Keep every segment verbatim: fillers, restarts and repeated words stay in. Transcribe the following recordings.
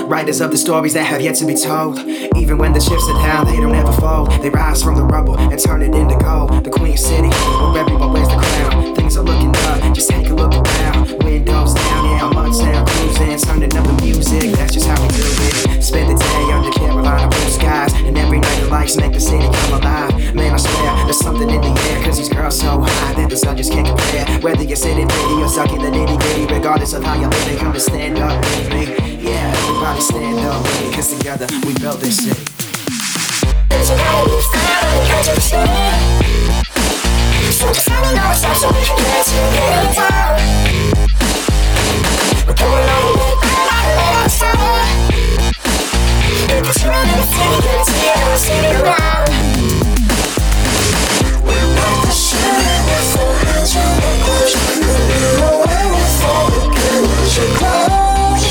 Writers of the stories that have yet to be told. Even when the chips are down, they don't ever fold. They rise from the rubble and turn it into gold. The Queen City, where everyone wears the crown. Things are looking up, just take a look around. Windows down, yeah, I'm uptown cruising, turning up the music, that's just how we do it. Spend the day under Carolina blue skies, and every night the lights make the city come alive. Man, I swear, there's something in the air, cause these girls so high that the sun just can't compare. Whether you're sitting pretty or stuck in the nitty gritty, regardless of how you're living, come to stand up with me. Yeah, everybody stand up with me, cause together we built this city. So just let me know what's up so we can get together. We're going all the way back, let us summer. If it's running, it's gonna get together, city around. We built the city with our hands on the close. We're away with all the cameras and clothes.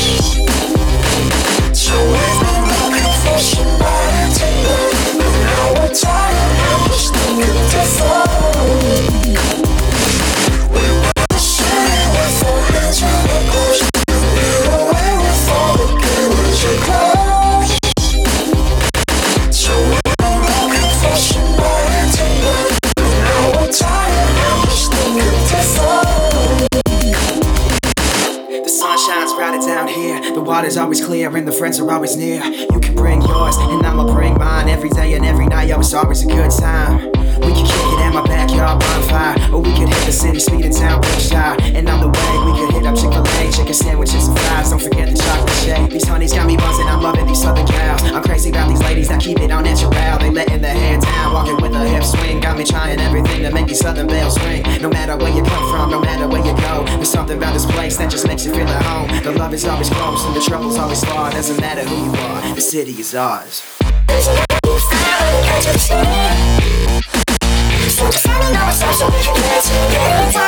So we've been looking for somebody to love. Now we're tired and we're stuck in the phone. We built the city with our hands on the close. We're away with all the cameras and clothes. So we've been looking for somebody to love. Now we're tired and we're stuck in the phone. The sun shines brighter down here. The water's always clear and the friends are always near. You can bring yours and I'ma bring mine. Every day and every night, yo, it's always a good time. We can kick it at my backyard bonfire, or we could hit the city speed in town Berkshire. And on the way, we could hit up Chick-fil-A, chicken sandwiches and fries. Don't forget the chocolate shake. These honeys got me buzzing, I'm loving these southern gals. I'm crazy about these ladies that keep it on natural. They letting their hair down, walking with a hip swing. Got me trying everything to make these southern bells ring. No matter where you come from, no matter where you go, there's something about this place that just makes you feel at home. The love is always close and the trouble's always far. Doesn't matter who you are, the city is ours. So just let me know what's up so we can get together.